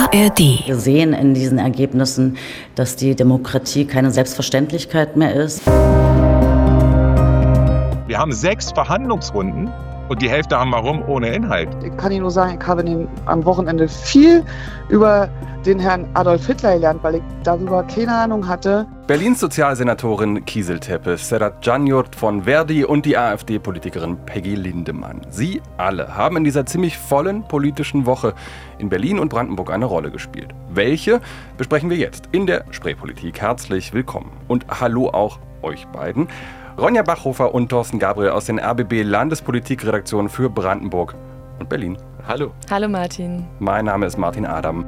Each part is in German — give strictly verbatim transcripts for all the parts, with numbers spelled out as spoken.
A R D. Wir sehen in diesen Ergebnissen, dass die Demokratie keine Selbstverständlichkeit mehr ist. Wir haben sechs Verhandlungsrunden und die Hälfte haben wir rum ohne Inhalt. Ich kann Ihnen nur sagen, ich habe am Wochenende viel über den Herrn Adolf Hitler gelernt, weil ich darüber keine Ahnung hatte. Berlins Sozialsenatorin Kizil Tepes, Sedat Canjurt von Verdi und die AfD-Politikerin Peggy Lindemann. Sie alle haben in dieser ziemlich vollen politischen Woche in Berlin und Brandenburg eine Rolle gespielt. Welche besprechen wir jetzt in der Spreepolitik. Herzlich willkommen und hallo auch euch beiden. Ronja Bachhofer und Thorsten Gabriel aus den R B B-Landespolitikredaktionen für Brandenburg und Berlin. Hallo. Hallo Martin. Mein Name ist Martin Adam.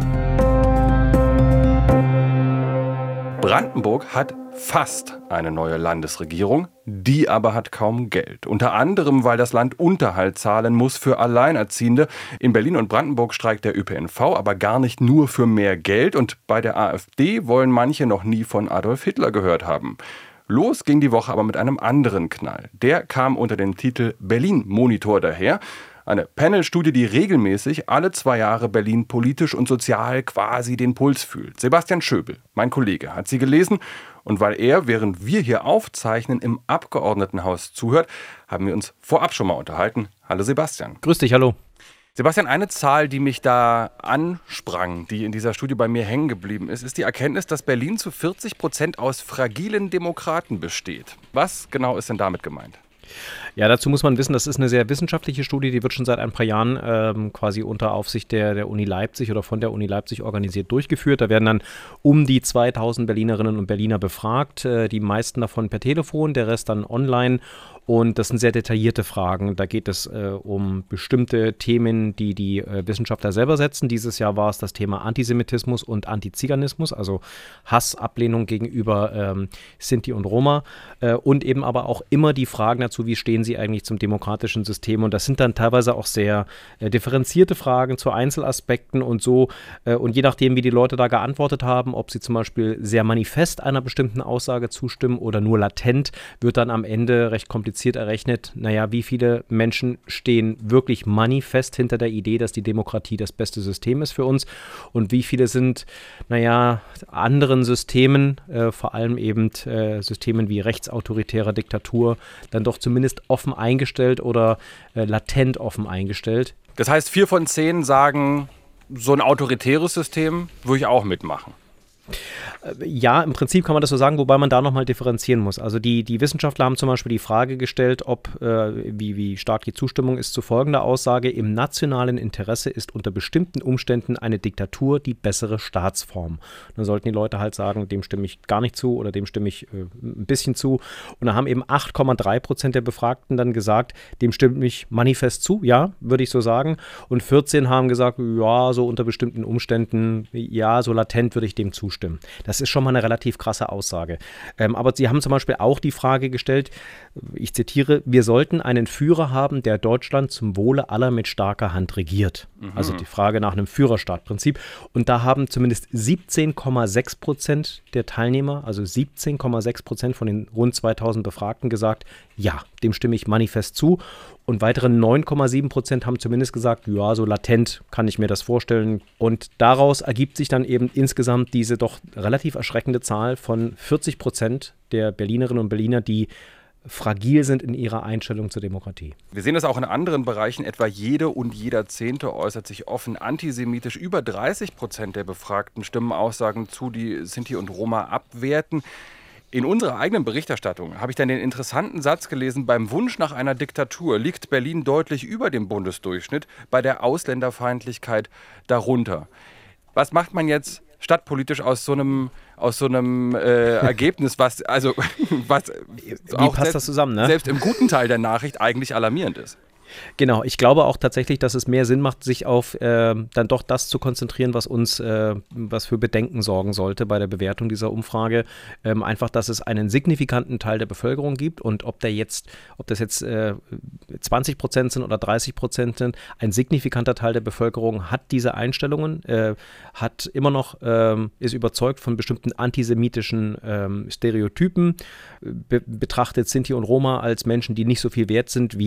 Brandenburg hat fast eine neue Landesregierung, die aber hat kaum Geld. Unter anderem, weil das Land Unterhalt zahlen muss für Alleinerziehende. In Berlin und Brandenburg streikt der Ö P N V, aber gar nicht nur für mehr Geld. Und bei der AfD wollen manche noch nie von Adolf Hitler gehört haben. Los ging die Woche aber mit einem anderen Knall. Der kam unter dem Titel Berlin-Monitor daher. Eine Panel-Studie, die regelmäßig alle zwei Jahre Berlin politisch und sozial quasi den Puls fühlt. Sebastian Schöbel, mein Kollege, hat sie gelesen. Und weil er, während wir hier aufzeichnen, im Abgeordnetenhaus zuhört, haben wir uns vorab schon mal unterhalten. Hallo Sebastian. Grüß dich, hallo. Sebastian, eine Zahl, die mich da ansprang, die in dieser Studie bei mir hängen geblieben ist, ist die Erkenntnis, dass Berlin zu vierzig Prozent aus fragilen Demokraten besteht. Was genau ist denn damit gemeint? Ja, dazu muss man wissen, das ist eine sehr wissenschaftliche Studie, die wird schon seit ein paar Jahren ähm, quasi unter Aufsicht der, der Uni Leipzig oder von der Uni Leipzig organisiert durchgeführt. Da werden dann um die zweitausend Berlinerinnen und Berliner befragt, äh, die meisten davon per Telefon, der Rest dann online. Und das sind sehr detaillierte Fragen. Da geht es äh, um bestimmte Themen, die die äh, Wissenschaftler selber setzen. Dieses Jahr war es das Thema Antisemitismus und Antiziganismus, also Hass, Ablehnung gegenüber ähm, Sinti und Roma. Äh, und eben aber auch immer die Fragen dazu, wie stehen sie eigentlich zum demokratischen System. Und das sind dann teilweise auch sehr äh, differenzierte Fragen zu Einzelaspekten und so. Äh, und je nachdem, wie die Leute da geantwortet haben, ob sie zum Beispiel sehr manifest einer bestimmten Aussage zustimmen oder nur latent, wird dann am Ende recht kompliziert errechnet, naja, wie viele Menschen stehen wirklich manifest hinter der Idee, dass die Demokratie das beste System ist für uns und wie viele sind, naja, anderen Systemen, äh, vor allem eben äh, Systemen wie rechtsautoritärer Diktatur, dann doch zumindest offen eingestellt oder äh, latent offen eingestellt. Das heißt, vier von zehn sagen, so ein autoritäres System würde ich auch mitmachen. Ja, im Prinzip kann man das so sagen, wobei man da nochmal differenzieren muss. Also die, die Wissenschaftler haben zum Beispiel die Frage gestellt, ob, äh, wie, wie stark die Zustimmung ist zu folgender Aussage: Im nationalen Interesse ist unter bestimmten Umständen eine Diktatur die bessere Staatsform. Dann sollten die Leute halt sagen, dem stimme ich gar nicht zu oder dem stimme ich äh, ein bisschen zu. Und da haben eben acht Komma drei Prozent der Befragten dann gesagt, dem stimme ich manifest zu, ja, würde ich so sagen. Und vierzehn haben gesagt, ja, so unter bestimmten Umständen, ja, so latent würde ich dem zustimmen. Das ist schon mal eine relativ krasse Aussage. Ähm, aber sie haben zum Beispiel auch die Frage gestellt, ich zitiere, wir sollten einen Führer haben, der Deutschland zum Wohle aller mit starker Hand regiert. Mhm. Also die Frage nach einem Führerstaatprinzip. Und da haben zumindest siebzehn Komma sechs Prozent der Teilnehmer, also siebzehn Komma sechs Prozent von den rund zweitausend Befragten gesagt, ja, dem stimme ich manifest zu. Und weitere neun Komma sieben Prozent haben zumindest gesagt, ja, so latent kann ich mir das vorstellen. Und daraus ergibt sich dann eben insgesamt diese doch relativ erschreckende Zahl von vierzig Prozent der Berlinerinnen und Berliner, die fragil sind in ihrer Einstellung zur Demokratie. Wir sehen das auch in anderen Bereichen. Etwa jede und jeder Zehnte äußert sich offen antisemitisch. Über dreißig Prozent der Befragten stimmen Aussagen zu, die Sinti und Roma abwerten. In unserer eigenen Berichterstattung habe ich dann den interessanten Satz gelesen, beim Wunsch nach einer Diktatur liegt Berlin deutlich über dem Bundesdurchschnitt, bei der Ausländerfeindlichkeit darunter. Was macht man jetzt stadtpolitisch aus so einem, aus so einem äh, Ergebnis, was, also, was Wie auch passt selbst, das zusammen, ne? selbst im guten Teil der Nachricht eigentlich alarmierend ist? Genau, ich glaube auch tatsächlich, dass es mehr Sinn macht, sich auf äh, dann doch das zu konzentrieren, was uns, äh, was für Bedenken sorgen sollte bei der Bewertung dieser Umfrage. Ähm, einfach, dass es einen signifikanten Teil der Bevölkerung gibt und ob der jetzt, ob das jetzt äh, zwanzig Prozent sind oder dreißig Prozent sind, ein signifikanter Teil der Bevölkerung hat diese Einstellungen, äh, hat immer noch, äh, ist überzeugt von bestimmten antisemitischen äh, Stereotypen, be- betrachtet Sinti und Roma als Menschen, die nicht so viel wert sind wie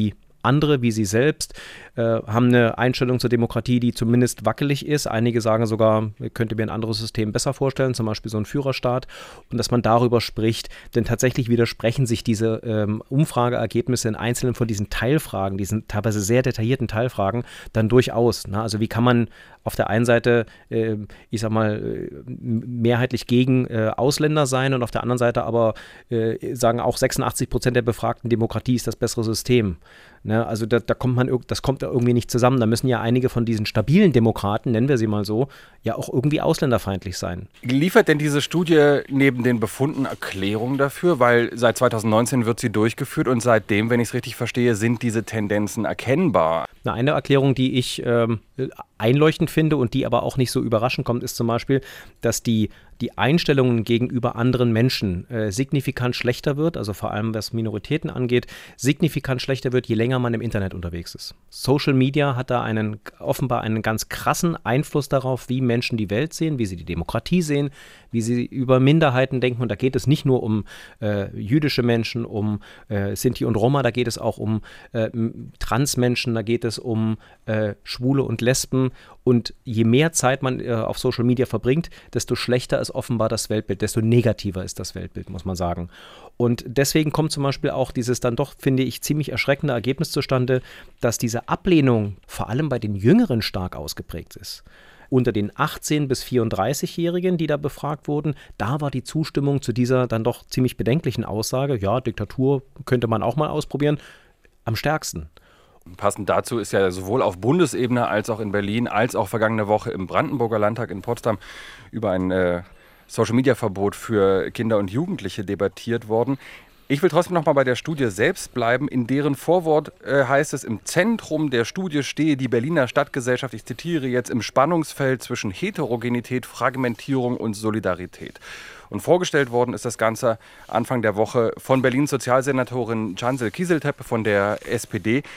Andere wie sie selbst äh, haben eine Einstellung zur Demokratie, die zumindest wackelig ist. Einige sagen sogar, ich könnte mir ein anderes System besser vorstellen, zum Beispiel so ein Führerstaat. Und dass man darüber spricht, denn tatsächlich widersprechen sich diese ähm, Umfrageergebnisse in einzelnen von diesen Teilfragen, diesen teilweise sehr detaillierten Teilfragen, dann durchaus. Ne? Also wie kann man auf der einen Seite, äh, ich sag mal, äh, mehrheitlich gegen äh, Ausländer sein und auf der anderen Seite aber äh, sagen auch sechsundachtzig Prozent der Befragten, Demokratie ist das bessere System. Ne? Also da, da kommt man, das kommt da irgendwie nicht zusammen. Da müssen ja einige von diesen stabilen Demokraten, nennen wir sie mal so, ja auch irgendwie ausländerfeindlich sein. Liefert denn diese Studie neben den Befunden Erklärungen dafür? Weil seit zweitausendneunzehn wird sie durchgeführt und seitdem, wenn ich es richtig verstehe, sind diese Tendenzen erkennbar. Eine Erklärung, die ich ähm, einleuchtend finde und die aber auch nicht so überraschend kommt, ist zum Beispiel, dass die, die Einstellungen gegenüber anderen Menschen äh, signifikant schlechter wird, also vor allem was Minoritäten angeht, signifikant schlechter wird, je länger man im Internet unterwegs ist. Social Media hat da einen, offenbar einen ganz krassen Einfluss darauf, wie Menschen die Welt sehen, wie sie die Demokratie sehen, wie sie über Minderheiten denken. Und da geht es nicht nur um äh, jüdische Menschen, um äh, Sinti und Roma, da geht es auch um äh, Transmenschen, da geht es um äh, Schwule und Lesben. Und je mehr Zeit man äh, auf Social Media verbringt, desto schlechter ist offenbar das Weltbild, desto negativer ist das Weltbild, muss man sagen. Und deswegen kommt zum Beispiel auch dieses dann doch, finde ich, ziemlich erschreckende Ergebnis zustande, dass diese Ablehnung vor allem bei den Jüngeren stark ausgeprägt ist. Unter den achtzehn- bis vierunddreißig-Jährigen, die da befragt wurden, da war die Zustimmung zu dieser dann doch ziemlich bedenklichen Aussage, ja, Diktatur könnte man auch mal ausprobieren, am stärksten. Passend dazu ist ja sowohl auf Bundesebene als auch in Berlin, als auch vergangene Woche im Brandenburger Landtag in Potsdam über ein äh, Social-Media-Verbot für Kinder und Jugendliche debattiert worden. Ich will trotzdem noch mal bei der Studie selbst bleiben. In deren Vorwort äh, heißt es, im Zentrum der Studie stehe die Berliner Stadtgesellschaft, ich zitiere jetzt, im Spannungsfeld zwischen Heterogenität, Fragmentierung und Solidarität. Und vorgestellt worden ist das Ganze Anfang der Woche von Berlins Sozialsenatorin Cansel Kieseltepe von der S P D.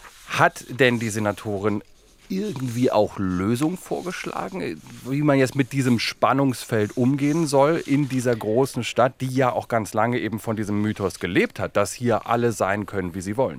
Hat denn die Senatorin irgendwie auch Lösungen vorgeschlagen, wie man jetzt mit diesem Spannungsfeld umgehen soll in dieser großen Stadt, die ja auch ganz lange eben von diesem Mythos gelebt hat, dass hier alle sein können, wie sie wollen?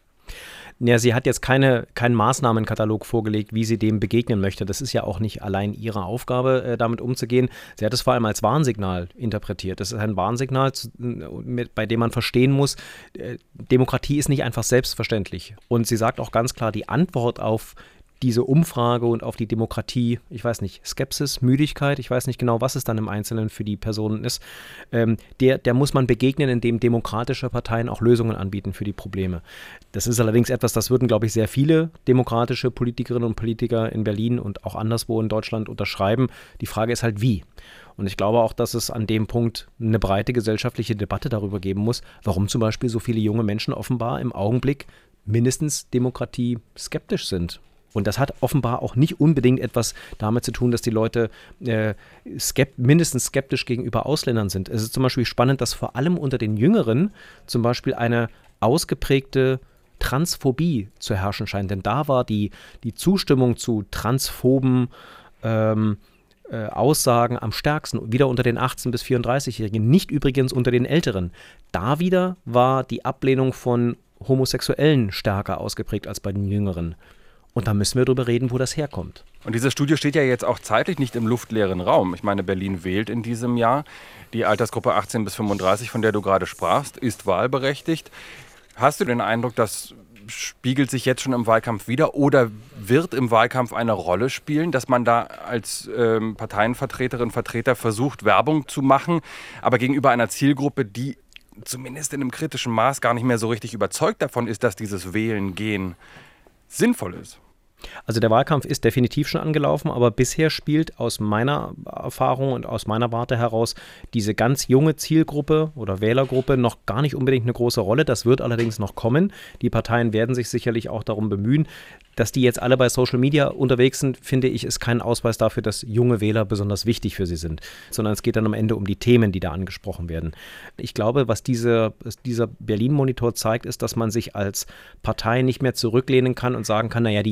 Ja, sie hat jetzt keine, keinen Maßnahmenkatalog vorgelegt, wie sie dem begegnen möchte. Das ist ja auch nicht allein ihre Aufgabe, äh, damit umzugehen. Sie hat es vor allem als Warnsignal interpretiert. Das ist ein Warnsignal, zu, mit, bei dem man verstehen muss, äh, Demokratie ist nicht einfach selbstverständlich. Und sie sagt auch ganz klar, die Antwort auf diese Umfrage und auf die Demokratie, ich weiß nicht, Skepsis, Müdigkeit, ich weiß nicht genau, was es dann im Einzelnen für die Personen ist, ähm, der, der muss man begegnen, indem demokratische Parteien auch Lösungen anbieten für die Probleme. Das ist allerdings etwas, das würden, glaube ich, sehr viele demokratische Politikerinnen und Politiker in Berlin und auch anderswo in Deutschland unterschreiben. Die Frage ist halt, wie? Und ich glaube auch, dass es an dem Punkt eine breite gesellschaftliche Debatte darüber geben muss, warum zum Beispiel so viele junge Menschen offenbar im Augenblick mindestens Demokratie skeptisch sind. Und das hat offenbar auch nicht unbedingt etwas damit zu tun, dass die Leute äh, skept- mindestens skeptisch gegenüber Ausländern sind. Es ist zum Beispiel spannend, dass vor allem unter den Jüngeren zum Beispiel eine ausgeprägte Transphobie zu herrschen scheint. Denn da war die, die Zustimmung zu transphoben ähm, äh, Aussagen am stärksten, wieder unter den achtzehn- bis vierunddreißig-Jährigen, nicht übrigens unter den Älteren. Da wieder war die Ablehnung von Homosexuellen stärker ausgeprägt als bei den Jüngeren. Und da müssen wir drüber reden, wo das herkommt. Und diese Studie steht ja jetzt auch zeitlich nicht im luftleeren Raum. Ich meine, Berlin wählt in diesem Jahr. Die Altersgruppe achtzehn bis fünfunddreißig, von der du gerade sprachst, ist wahlberechtigt. Hast du den Eindruck, das spiegelt sich jetzt schon im Wahlkampf wider oder wird im Wahlkampf eine Rolle spielen, dass man da als ähm, Parteienvertreterin, Vertreter versucht, Werbung zu machen, aber gegenüber einer Zielgruppe, die zumindest in einem kritischen Maß gar nicht mehr so richtig überzeugt davon ist, dass dieses Wählen gehen sinnvoll ist? Also der Wahlkampf ist definitiv schon angelaufen, aber bisher spielt aus meiner Erfahrung und aus meiner Warte heraus diese ganz junge Zielgruppe oder Wählergruppe noch gar nicht unbedingt eine große Rolle. Das wird allerdings noch kommen. Die Parteien werden sich sicherlich auch darum bemühen. Dass die jetzt alle bei Social Media unterwegs sind, finde ich, ist kein Ausweis dafür, dass junge Wähler besonders wichtig für sie sind, sondern es geht dann am Ende um die Themen, die da angesprochen werden. Ich glaube, was diese, dieser Berlin-Monitor zeigt, ist, dass man sich als Partei nicht mehr zurücklehnen kann und sagen kann, naja, die Jüngse,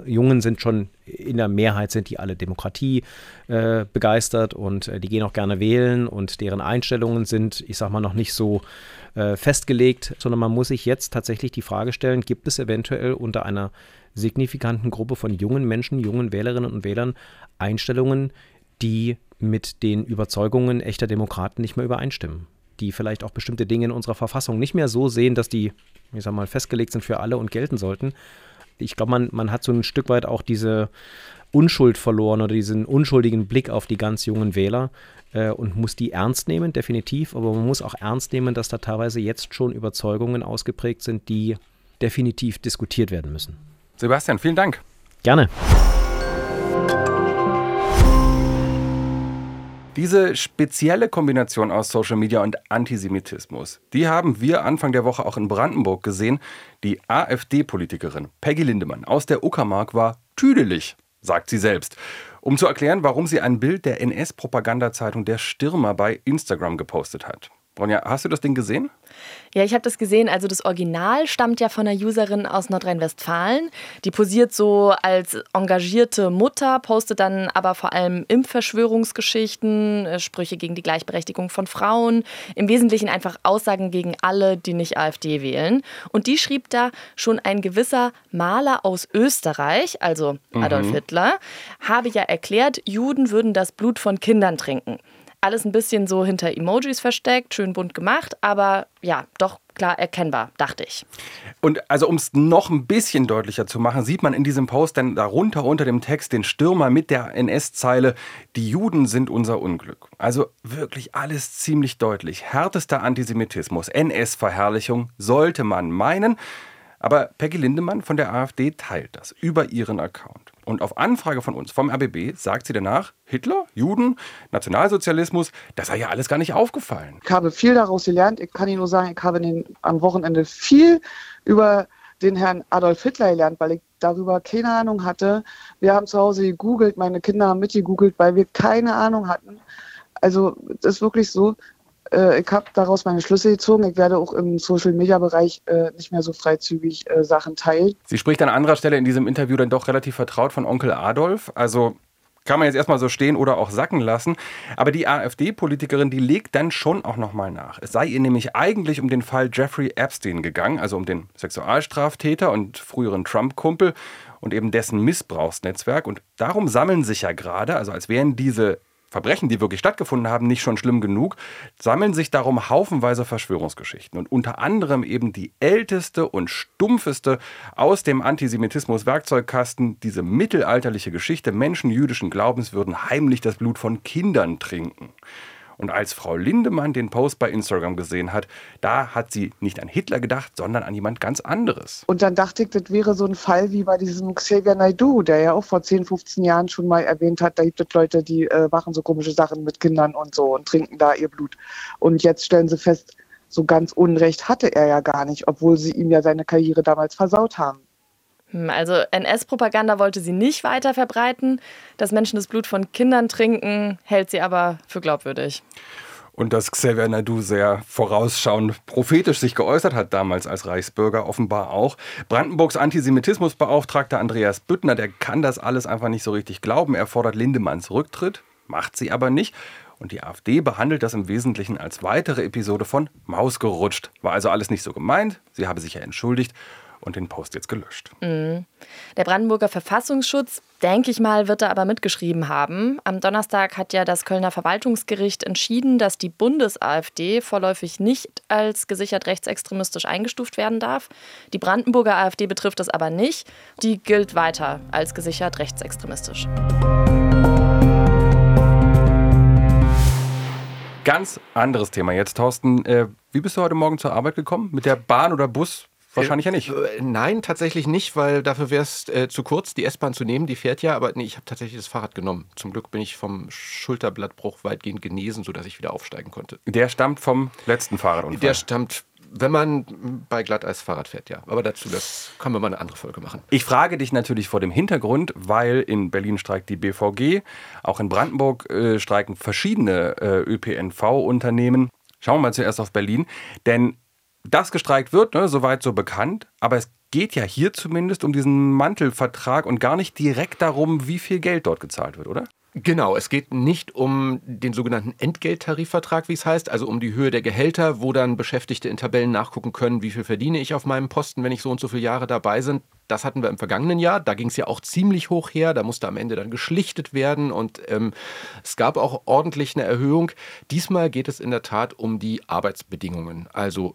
junge Jungen sind schon, in der Mehrheit sind die alle Demokratie äh, begeistert und äh, die gehen auch gerne wählen und deren Einstellungen sind, ich sag mal, noch nicht so äh, festgelegt, sondern man muss sich jetzt tatsächlich die Frage stellen, gibt es eventuell unter einer signifikanten Gruppe von jungen Menschen, jungen Wählerinnen und Wählern Einstellungen, die mit den Überzeugungen echter Demokraten nicht mehr übereinstimmen, die vielleicht auch bestimmte Dinge in unserer Verfassung nicht mehr so sehen, dass die, ich sag mal, festgelegt sind für alle und gelten sollten. Ich glaube, man, man hat so ein Stück weit auch diese Unschuld verloren oder diesen unschuldigen Blick auf die ganz jungen Wähler äh, und muss die ernst nehmen, definitiv, aber man muss auch ernst nehmen, dass da teilweise jetzt schon Überzeugungen ausgeprägt sind, die definitiv diskutiert werden müssen. Sebastian, vielen Dank. Gerne. Diese spezielle Kombination aus Social Media und Antisemitismus, die haben wir Anfang der Woche auch in Brandenburg gesehen. Die AfD-Politikerin Peggy Lindemann aus der Uckermark war tüdelig, sagt sie selbst, um zu erklären, warum sie ein Bild der N S-Propagandazeitung Der Stürmer bei Instagram gepostet hat. Ronja, hast du das Ding gesehen? Ja, ich habe das gesehen. Also das Original stammt ja von einer Userin aus Nordrhein-Westfalen. Die posiert so als engagierte Mutter, postet dann aber vor allem Impfverschwörungsgeschichten, Sprüche gegen die Gleichberechtigung von Frauen. Im Wesentlichen einfach Aussagen gegen alle, die nicht AfD wählen. Und die schrieb da, schon ein gewisser Maler aus Österreich, also Adolf mhm. Hitler, habe ja erklärt, Juden würden das Blut von Kindern trinken. Alles ein bisschen so hinter Emojis versteckt, schön bunt gemacht, aber ja, doch klar erkennbar, dachte ich. Und also um es noch ein bisschen deutlicher zu machen, sieht man in diesem Post dann darunter unter dem Text den Stürmer mit der N S-Zeile, die Juden sind unser Unglück. Also wirklich alles ziemlich deutlich. Härtester Antisemitismus, N S-Verherrlichung, sollte man meinen. Aber Peggy Lindemann von der AfD teilt das über ihren Account. Und auf Anfrage von uns, vom R B B, sagt sie danach, Hitler, Juden, Nationalsozialismus, das sei ja alles gar nicht aufgefallen. Ich habe viel daraus gelernt. Ich kann Ihnen nur sagen, ich habe den, am Wochenende viel über den Herrn Adolf Hitler gelernt, weil ich darüber keine Ahnung hatte. Wir haben zu Hause gegoogelt, meine Kinder haben mitgegoogelt, weil wir keine Ahnung hatten. Also das ist wirklich so. Ich habe daraus meine Schlüsse gezogen. Ich werde auch im Social-Media-Bereich äh, nicht mehr so freizügig äh, Sachen teilen. Sie spricht an anderer Stelle in diesem Interview dann doch relativ vertraut von Onkel Adolf. Also kann man jetzt erstmal so stehen oder auch sacken lassen. Aber die AfD-Politikerin, die legt dann schon auch nochmal nach. Es sei ihr nämlich eigentlich um den Fall Jeffrey Epstein gegangen, also um den Sexualstraftäter und früheren Trump-Kumpel und eben dessen Missbrauchsnetzwerk. Und darum sammeln sich ja gerade, also als wären diese Verbrechen, die wirklich stattgefunden haben, nicht schon schlimm genug, sammeln sich darum haufenweise Verschwörungsgeschichten. Und unter anderem eben die älteste und stumpfeste aus dem Antisemitismus-Werkzeugkasten, diese mittelalterliche Geschichte, Menschen jüdischen Glaubens würden heimlich das Blut von Kindern trinken. Und als Frau Lindemann den Post bei Instagram gesehen hat, da hat sie nicht an Hitler gedacht, sondern an jemand ganz anderes. Und dann dachte ich, das wäre so ein Fall wie bei diesem Xavier Naidoo, der ja auch vor zehn, fünfzehn Jahren schon mal erwähnt hat, da gibt es Leute, die äh, machen so komische Sachen mit Kindern und so und trinken da ihr Blut. Und jetzt stellen sie fest, so ganz Unrecht hatte er ja gar nicht, obwohl sie ihm ja seine Karriere damals versaut haben. Also N S-Propaganda wollte sie nicht weiter verbreiten. Dass Menschen das Blut von Kindern trinken, hält sie aber für glaubwürdig. Und dass Xavier Naidoo sehr vorausschauend prophetisch sich geäußert hat, damals als Reichsbürger offenbar auch. Brandenburgs Antisemitismusbeauftragter Andreas Büttner, der kann das alles einfach nicht so richtig glauben. Er fordert Lindemanns Rücktritt, macht sie aber nicht. Und die AfD behandelt das im Wesentlichen als weitere Episode von Maus gerutscht. War also alles nicht so gemeint, sie habe sich ja entschuldigt und den Post jetzt gelöscht. Mhm. Der Brandenburger Verfassungsschutz, denke ich mal, wird da aber mitgeschrieben haben. Am Donnerstag hat ja das Kölner Verwaltungsgericht entschieden, dass die Bundes-AfD vorläufig nicht als gesichert rechtsextremistisch eingestuft werden darf. Die Brandenburger AfD betrifft das aber nicht. Die gilt weiter als gesichert rechtsextremistisch. Ganz anderes Thema jetzt, Thorsten. Äh, wie bist du heute Morgen zur Arbeit gekommen? Mit der Bahn oder Bus? Wahrscheinlich ja nicht. Äh, nein, tatsächlich nicht, weil dafür wäre es äh, zu kurz, die S-Bahn zu nehmen. Die fährt ja, aber nee, ich habe tatsächlich das Fahrrad genommen. Zum Glück bin ich vom Schulterblattbruch weitgehend genesen, sodass ich wieder aufsteigen konnte. Der stammt vom letzten Fahrradunfall? Der stammt, wenn man bei Glatteis Fahrrad fährt, ja. Aber dazu, das können wir mal eine andere Folge machen. Ich frage dich natürlich vor dem Hintergrund, weil in Berlin streikt die B V G, auch in Brandenburg äh, streiken verschiedene äh, Ö P N V-Unternehmen. Schauen wir mal zuerst auf Berlin, denn dass gestreikt wird, ne, soweit so bekannt, aber es geht ja hier zumindest um diesen Mantelvertrag und gar nicht direkt darum, wie viel Geld dort gezahlt wird, oder? Genau, es geht nicht um den sogenannten Entgelttarifvertrag, wie es heißt, also um die Höhe der Gehälter, wo dann Beschäftigte in Tabellen nachgucken können, wie viel verdiene ich auf meinem Posten, wenn ich so und so viele Jahre dabei bin. Das hatten wir im vergangenen Jahr, da ging es ja auch ziemlich hoch her, da musste am Ende dann geschlichtet werden und ähm, es gab auch ordentlich eine Erhöhung. Diesmal geht es in der Tat um die Arbeitsbedingungen, also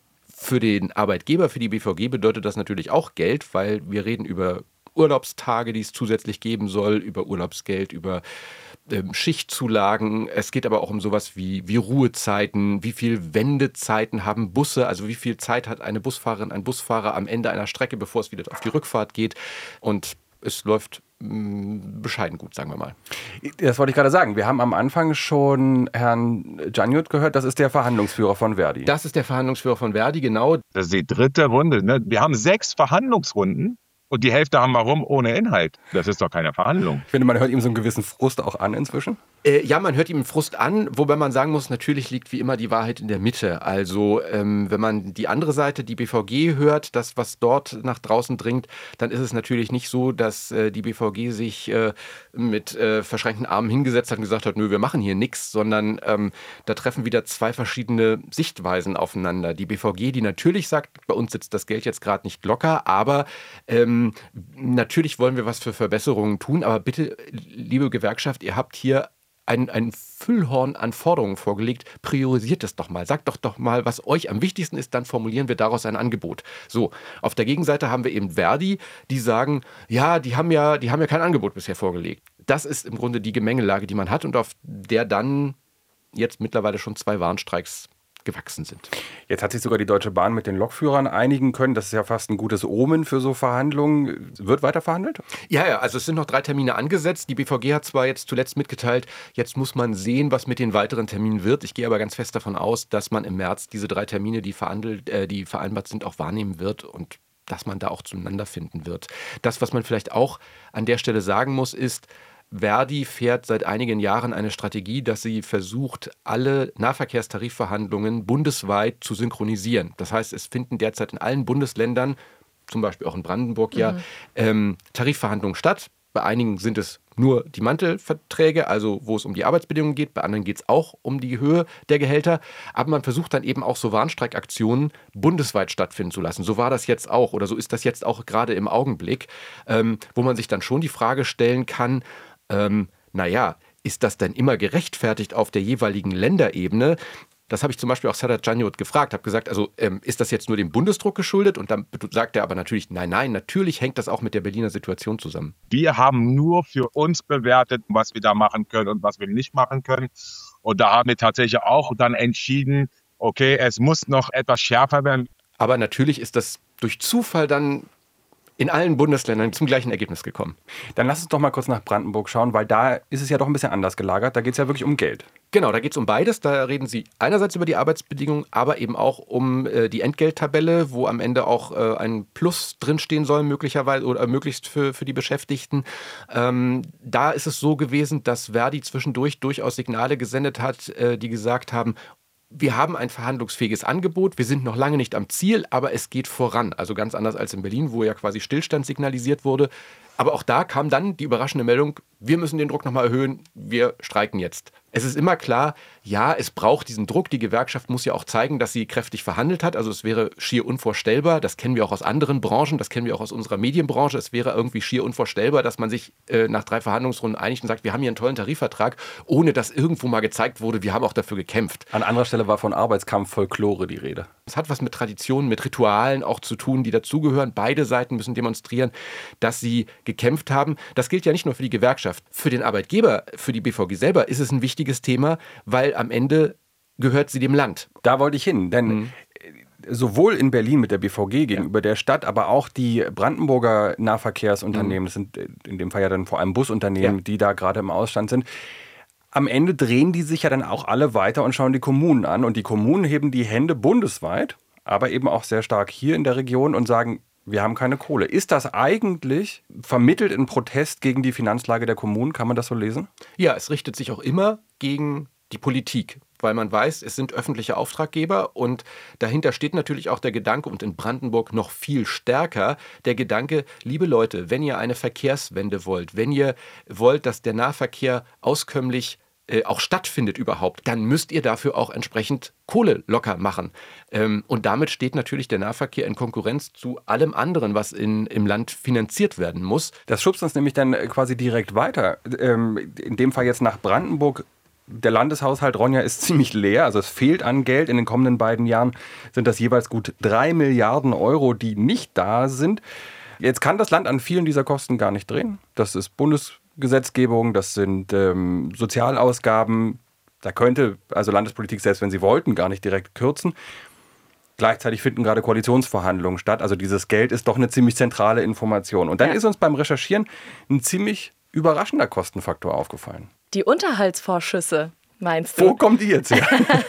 für den Arbeitgeber, für die B V G bedeutet das natürlich auch Geld, weil wir reden über Urlaubstage, die es zusätzlich geben soll, über Urlaubsgeld, über ähm, Schichtzulagen. Es geht aber auch um sowas wie, wie Ruhezeiten, wie viel Wendezeiten haben Busse, also wie viel Zeit hat eine Busfahrerin, ein Busfahrer am Ende einer Strecke, bevor es wieder auf die Rückfahrt geht. Und es läuft mh, bescheiden gut, sagen wir mal. Das wollte ich gerade sagen. Wir haben am Anfang schon Herrn Janjot gehört, das ist der Verhandlungsführer von Verdi. Das ist der Verhandlungsführer von Verdi, genau. Das ist die dritte Runde. Ne? Wir haben sechs Verhandlungsrunden. Und die Hälfte haben wir rum ohne Inhalt. Das ist doch keine Verhandlung. Ich finde, man hört ihm so einen gewissen Frust auch an inzwischen. Äh, ja, man hört ihm Frust an, wobei man sagen muss, natürlich liegt wie immer die Wahrheit in der Mitte. Also ähm, wenn man die andere Seite, die B V G, hört, das, was dort nach draußen dringt, dann ist es natürlich nicht so, dass äh, die B V G sich äh, mit äh, verschränkten Armen hingesetzt hat und gesagt hat, nö, wir machen hier nichts, sondern ähm, da treffen wieder zwei verschiedene Sichtweisen aufeinander. Die B V G, die natürlich sagt, bei uns sitzt das Geld jetzt gerade nicht locker, aber ähm, natürlich wollen wir was für Verbesserungen tun, aber bitte, liebe Gewerkschaft, ihr habt hier ein, ein Füllhorn an Forderungen vorgelegt, priorisiert es doch mal, sagt doch doch mal, was euch am wichtigsten ist, dann formulieren wir daraus ein Angebot. So, auf der Gegenseite haben wir eben Verdi, die sagen, ja, die haben ja, die haben ja kein Angebot bisher vorgelegt. Das ist im Grunde die Gemengelage, die man hat und auf der dann jetzt mittlerweile schon zwei Warnstreiks gewachsen sind. Jetzt hat sich sogar die Deutsche Bahn mit den Lokführern einigen können. Das ist ja fast ein gutes Omen für so Verhandlungen. Wird weiter verhandelt? Ja, ja, also es sind noch drei Termine angesetzt. Die B V G hat zwar jetzt zuletzt mitgeteilt, jetzt muss man sehen, was mit den weiteren Terminen wird. Ich gehe aber ganz fest davon aus, dass man im März diese drei Termine, die verhandelt, äh, die vereinbart sind, auch wahrnehmen wird und dass man da auch zueinander finden wird. Das, was man vielleicht auch an der Stelle sagen muss, ist, Verdi fährt seit einigen Jahren eine Strategie, dass sie versucht, alle Nahverkehrstarifverhandlungen bundesweit zu synchronisieren. Das heißt, es finden derzeit in allen Bundesländern, zum Beispiel auch in Brandenburg, ja, mhm. ähm, Tarifverhandlungen statt. Bei einigen sind es nur die Mantelverträge, also wo es um die Arbeitsbedingungen geht. Bei anderen geht es auch um die Höhe der Gehälter. Aber man versucht dann eben auch so Warnstreikaktionen bundesweit stattfinden zu lassen. So war das jetzt auch oder so ist das jetzt auch gerade im Augenblick, ähm, wo man sich dann schon die Frage stellen kann, ähm, naja, ist das denn immer gerechtfertigt auf der jeweiligen Länderebene? Das habe ich zum Beispiel auch Sardar Janjot gefragt, habe gesagt, also ähm, ist das jetzt nur dem Bundesdruck geschuldet? Und dann sagt er aber natürlich, nein, nein, natürlich hängt das auch mit der Berliner Situation zusammen. Wir haben nur für uns bewertet, was wir da machen können und was wir nicht machen können. Und da haben wir tatsächlich auch dann entschieden, okay, es muss noch etwas schärfer werden. Aber natürlich ist das durch Zufall dann in allen Bundesländern zum gleichen Ergebnis gekommen. Dann lass uns doch mal kurz nach Brandenburg schauen, weil da ist es ja doch ein bisschen anders gelagert. Da geht es ja wirklich um Geld. Genau, da geht es um beides. Da reden Sie einerseits über die Arbeitsbedingungen, aber eben auch um äh, die Entgelttabelle, wo am Ende auch äh, ein Plus drinstehen soll, möglicherweise oder äh, möglichst für, für die Beschäftigten. Ähm, da ist es so gewesen, dass Verdi zwischendurch durchaus Signale gesendet hat, äh, die gesagt haben, wir haben ein verhandlungsfähiges Angebot, wir sind noch lange nicht am Ziel, aber es geht voran. Also ganz anders als in Berlin, wo ja quasi Stillstand signalisiert wurde. Aber auch da kam dann die überraschende Meldung, wir müssen den Druck nochmal erhöhen, wir streiken jetzt. Es ist immer klar, ja, es braucht diesen Druck. Die Gewerkschaft muss ja auch zeigen, dass sie kräftig verhandelt hat. Also es wäre schier unvorstellbar, das kennen wir auch aus anderen Branchen, das kennen wir auch aus unserer Medienbranche. Es wäre irgendwie schier unvorstellbar, dass man sich äh, nach drei Verhandlungsrunden einigt und sagt, wir haben hier einen tollen Tarifvertrag, ohne dass irgendwo mal gezeigt wurde, wir haben auch dafür gekämpft. An anderer Stelle war von Arbeitskampf Folklore die Rede. Es hat was mit Traditionen, mit Ritualen auch zu tun, die dazugehören. Beide Seiten müssen demonstrieren, dass sie gekämpft haben. Das gilt ja nicht nur für die Gewerkschaft. Für den Arbeitgeber, für die B V G selber ist es ein wichtiges Thema, weil am Ende gehört sie dem Land. Da wollte ich hin, denn mhm. sowohl in Berlin mit der B V G gegenüber ja. der Stadt, aber auch die Brandenburger Nahverkehrsunternehmen, mhm. das sind in dem Fall ja dann vor allem Busunternehmen, ja. die da gerade im Ausstand sind, am Ende drehen die sich ja dann auch alle weiter und schauen die Kommunen an. Und die Kommunen heben die Hände bundesweit, aber eben auch sehr stark hier in der Region und sagen, wir haben keine Kohle. Ist das eigentlich vermittelt in Protest gegen die Finanzlage der Kommunen? Kann man das so lesen? Ja, es richtet sich auch immer gegen die Politik. weil man weiß, es sind öffentliche Auftraggeber und dahinter steht natürlich auch der Gedanke und in Brandenburg noch viel stärker der Gedanke, liebe Leute, wenn ihr eine Verkehrswende wollt, wenn ihr wollt, dass der Nahverkehr auskömmlich äh, auch stattfindet überhaupt, dann müsst ihr dafür auch entsprechend Kohle locker machen. Ähm, und damit steht natürlich der Nahverkehr in Konkurrenz zu allem anderen, was in, im Land finanziert werden muss. Das schubst uns nämlich dann quasi direkt weiter. Ähm, in dem Fall jetzt nach Brandenburg. Der Landeshaushalt, Ronja, ist ziemlich leer, also es fehlt an Geld. In den kommenden beiden Jahren sind das jeweils gut drei Milliarden Euro, die nicht da sind. Jetzt kann das Land an vielen dieser Kosten gar nicht drehen. Das ist Bundesgesetzgebung, das sind ähm, Sozialausgaben. Da könnte also Landespolitik, selbst wenn sie wollten, gar nicht direkt kürzen. Gleichzeitig finden gerade Koalitionsverhandlungen statt. Also dieses Geld ist doch eine ziemlich zentrale Information. Und dann ja. ist uns beim Recherchieren ein ziemlich überraschender Kostenfaktor aufgefallen. Die Unterhaltsvorschüsse, meinst du? Wo kommen die jetzt her?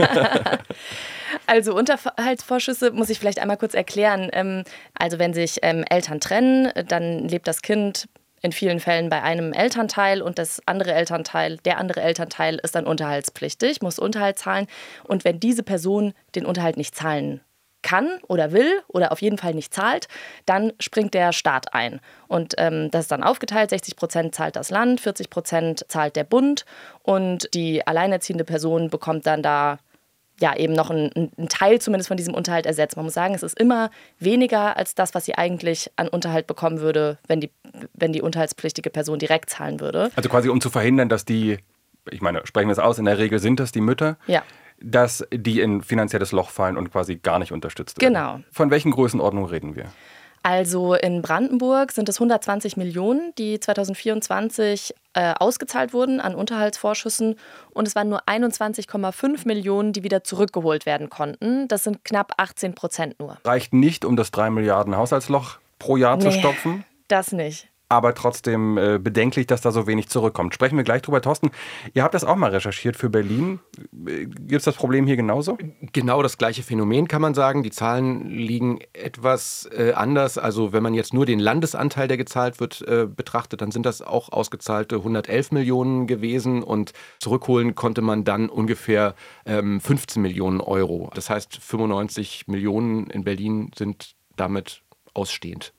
Also Unterhaltsvorschüsse muss ich vielleicht einmal kurz erklären. Also wenn sich Eltern trennen, dann lebt das Kind in vielen Fällen bei einem Elternteil und das andere Elternteil, der andere Elternteil ist dann unterhaltspflichtig, muss Unterhalt zahlen. Und wenn diese Person den Unterhalt nicht zahlen kann oder will oder auf jeden Fall nicht zahlt, dann springt der Staat ein. Und ähm, das ist dann aufgeteilt, sechzig Prozent zahlt das Land, vierzig Prozent zahlt der Bund und die alleinerziehende Person bekommt dann da ja eben noch einen, einen Teil zumindest von diesem Unterhalt ersetzt. Man muss sagen, es ist immer weniger als das, was sie eigentlich an Unterhalt bekommen würde, wenn die, wenn die unterhaltspflichtige Person direkt zahlen würde. Also quasi um zu verhindern, dass die, ich meine, sprechen wir es aus, in der Regel sind das die Mütter, ja. dass die in finanzielles Loch fallen und quasi gar nicht unterstützt werden. Genau. Von welchen Größenordnungen reden wir? Also in Brandenburg sind es hundertzwanzig Millionen, die zwanzig vierundzwanzig äh, ausgezahlt wurden an Unterhaltsvorschüssen. Und es waren nur einundzwanzig Komma fünf Millionen, die wieder zurückgeholt werden konnten. Das sind knapp achtzehn Prozent nur. Reicht nicht, um das drei Milliarden Haushaltsloch pro Jahr nee, zu stopfen? Das nicht. Aber trotzdem äh, bedenklich, dass da so wenig zurückkommt. Sprechen wir gleich drüber. Thorsten, ihr habt das auch mal recherchiert für Berlin. Gibt es das Problem hier genauso? Genau das gleiche Phänomen kann man sagen. Die Zahlen liegen etwas äh, anders. Also wenn man jetzt nur den Landesanteil, der gezahlt wird, äh, betrachtet, dann sind das auch ausgezahlte hundertelf Millionen gewesen und zurückholen konnte man dann ungefähr ähm, fünfzehn Millionen Euro. Das heißt, fünfundneunzig Millionen in Berlin sind damit ausstehend.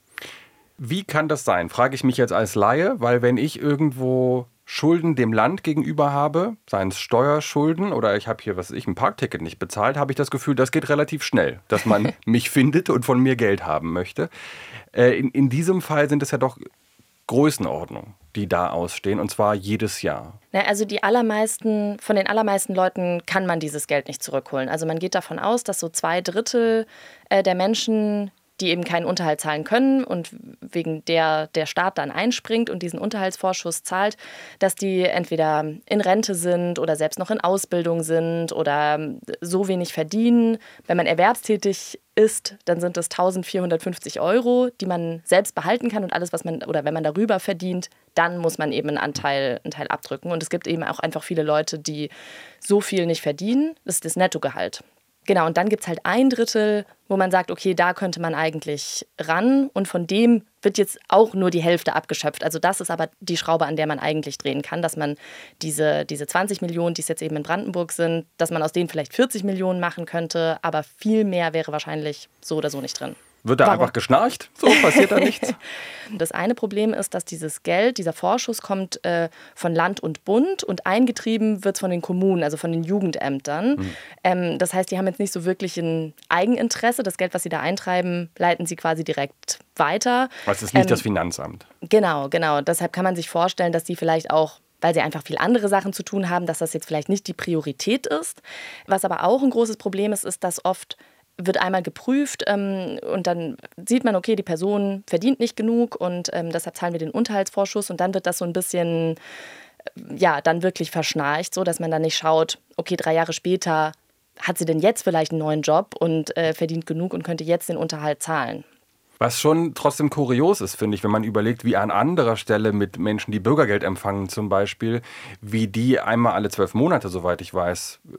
Wie kann das sein, frage ich mich jetzt als Laie, weil wenn ich irgendwo Schulden dem Land gegenüber habe, seien es Steuerschulden oder ich habe hier, was weiß ich, ein Parkticket nicht bezahlt, habe ich das Gefühl, das geht relativ schnell, dass man mich findet und von mir Geld haben möchte. Äh, in, in diesem Fall sind es ja doch Größenordnungen, die da ausstehen, und zwar jedes Jahr. Na, also die allermeisten, von den allermeisten Leuten kann man dieses Geld nicht zurückholen. Also man geht davon aus, dass so zwei Drittel äh, der Menschen, die eben keinen Unterhalt zahlen können und wegen der der Staat dann einspringt und diesen Unterhaltsvorschuss zahlt, dass die entweder in Rente sind oder selbst noch in Ausbildung sind oder so wenig verdienen. Wenn man erwerbstätig ist, dann sind es eintausendvierhundertfünfzig Euro, die man selbst behalten kann und alles, was man, oder wenn man darüber verdient, dann muss man eben einen Anteil, einen Teil abdrücken. Und es gibt eben auch einfach viele Leute, die so viel nicht verdienen. Das ist das Nettogehalt. Genau, und dann gibt es halt ein Drittel, wo man sagt, okay, da könnte man eigentlich ran. Und von dem wird jetzt auch nur die Hälfte abgeschöpft. Also das ist aber die Schraube, an der man eigentlich drehen kann, dass man diese, diese zwanzig Millionen, die es jetzt eben in Brandenburg sind, dass man aus denen vielleicht vierzig Millionen machen könnte. Aber viel mehr wäre wahrscheinlich so oder so nicht drin. Wird da Warum? Einfach geschnarcht? So passiert da nichts? Das eine Problem ist, dass dieses Geld, dieser Vorschuss kommt äh, von Land und Bund und eingetrieben wird es von den Kommunen, also von den Jugendämtern. Mhm. Ähm, das heißt, die haben jetzt nicht so wirklich ein Eigeninteresse. Das Geld, was sie da eintreiben, leiten sie quasi direkt weiter. Das ist nicht ähm, das Finanzamt. Genau, genau. Deshalb kann man sich vorstellen, dass die vielleicht auch, weil sie einfach viel andere Sachen zu tun haben, dass das jetzt vielleicht nicht die Priorität ist. Was aber auch ein großes Problem ist, ist, dass oft wird einmal geprüft ähm, und dann sieht man, okay, die Person verdient nicht genug und ähm, deshalb zahlen wir den Unterhaltsvorschuss und dann wird das so ein bisschen, äh, ja, dann wirklich verschnarcht, so dass man dann nicht schaut, okay, drei Jahre später hat sie denn jetzt vielleicht einen neuen Job und äh, verdient genug und könnte jetzt den Unterhalt zahlen. Was schon trotzdem kurios ist, finde ich, wenn man überlegt, wie an anderer Stelle mit Menschen, die Bürgergeld empfangen zum Beispiel, wie die einmal alle zwölf Monate, soweit ich weiß,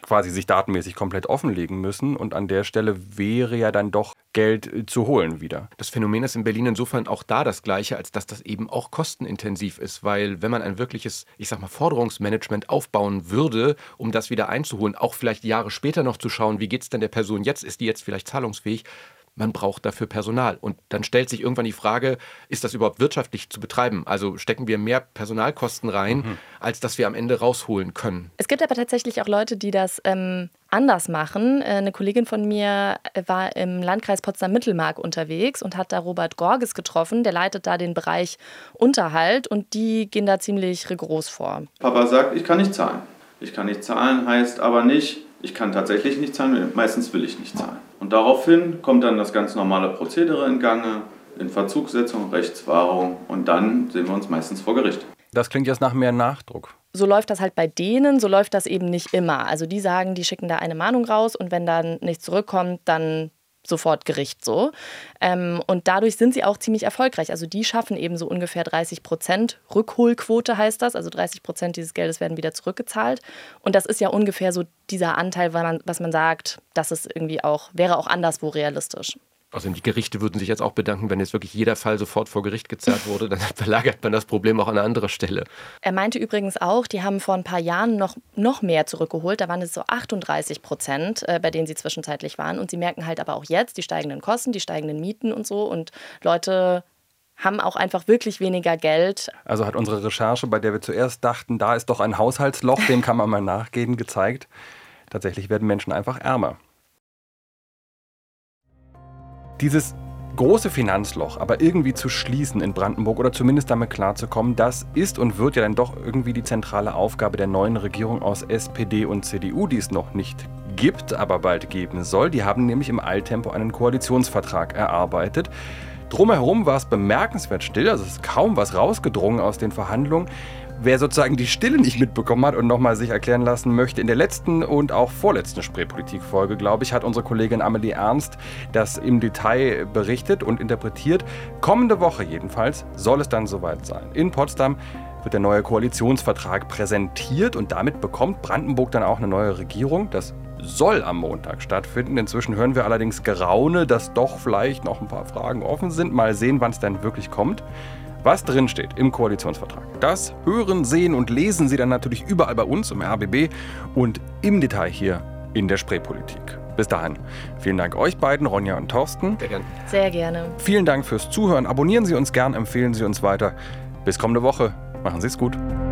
quasi sich datenmäßig komplett offenlegen müssen. Und an der Stelle wäre ja dann doch Geld zu holen wieder. Das Phänomen ist in Berlin insofern auch da das gleiche, als dass das eben auch kostenintensiv ist, weil wenn man ein wirkliches, ich sag mal, Forderungsmanagement aufbauen würde, um das wieder einzuholen, auch vielleicht Jahre später noch zu schauen, wie geht es denn der Person jetzt, ist die jetzt vielleicht zahlungsfähig, man braucht dafür Personal. Und dann stellt sich irgendwann die Frage, ist das überhaupt wirtschaftlich zu betreiben? Also stecken wir mehr Personalkosten rein, mhm. als dass wir am Ende rausholen können. Es gibt aber tatsächlich auch Leute, die das ähm, anders machen. Eine Kollegin von mir war im Landkreis Potsdam-Mittelmark unterwegs und hat da Robert Gorges getroffen. Der leitet da den Bereich Unterhalt und die gehen da ziemlich rigoros vor. Papa sagt, ich kann nicht zahlen. Ich kann nicht zahlen heißt aber nicht, ich kann tatsächlich nicht zahlen, meistens will ich nicht zahlen. Und daraufhin kommt dann das ganz normale Prozedere in Gange, in Verzugssetzung, Rechtswahrung und dann sehen wir uns meistens vor Gericht. Das klingt jetzt nach mehr Nachdruck. So läuft das halt bei denen, so läuft das eben nicht immer. Also die sagen, die schicken da eine Mahnung raus und wenn dann nichts zurückkommt, dann sofort Gericht so. Ähm, und dadurch sind sie auch ziemlich erfolgreich. Also die schaffen eben so ungefähr dreißig Prozent Rückholquote heißt das. Also dreißig Prozent dieses Geldes werden wieder zurückgezahlt. Und das ist ja ungefähr so dieser Anteil, was man sagt, das ist irgendwie auch, wäre auch anderswo realistisch. Also die Gerichte würden sich jetzt auch bedanken, wenn jetzt wirklich jeder Fall sofort vor Gericht gezerrt wurde, dann verlagert man das Problem auch an eine andere Stelle. Er meinte übrigens auch, die haben vor ein paar Jahren noch, noch mehr zurückgeholt. Da waren es so achtunddreißig Prozent, äh, bei denen sie zwischenzeitlich waren. Und sie merken halt aber auch jetzt die steigenden Kosten, die steigenden Mieten und so. Und Leute haben auch einfach wirklich weniger Geld. Also hat unsere Recherche, bei der wir zuerst dachten, da ist doch ein Haushaltsloch, dem kann man mal nachgehen, gezeigt. Tatsächlich werden Menschen einfach ärmer. Dieses große Finanzloch aber irgendwie zu schließen in Brandenburg oder zumindest damit klarzukommen, das ist und wird ja dann doch irgendwie die zentrale Aufgabe der neuen Regierung aus S P D und C D U, die es noch nicht gibt, aber bald geben soll. Die haben nämlich im Eiltempo einen Koalitionsvertrag erarbeitet. Drumherum war es bemerkenswert still, also es ist kaum was rausgedrungen aus den Verhandlungen. Wer sozusagen die Stille nicht mitbekommen hat und nochmal sich erklären lassen möchte, in der letzten und auch vorletzten Spreepolitik-Folge, glaube ich, hat unsere Kollegin Amelie Ernst das im Detail berichtet und interpretiert. Kommende Woche jedenfalls soll es dann soweit sein. In Potsdam wird der neue Koalitionsvertrag präsentiert und damit bekommt Brandenburg dann auch eine neue Regierung. Das soll am Montag stattfinden. Inzwischen hören wir allerdings Geraune, dass doch vielleicht noch ein paar Fragen offen sind. Mal sehen, wann es dann wirklich kommt. Was drinsteht im Koalitionsvertrag, das hören, sehen und lesen Sie dann natürlich überall bei uns im R B B und im Detail hier in der Spreepolitik. Bis dahin, vielen Dank euch beiden, Ronja und Thorsten. Sehr gerne. Sehr gerne. Vielen Dank fürs Zuhören. Abonnieren Sie uns gern, empfehlen Sie uns weiter. Bis kommende Woche. Machen Sie es gut.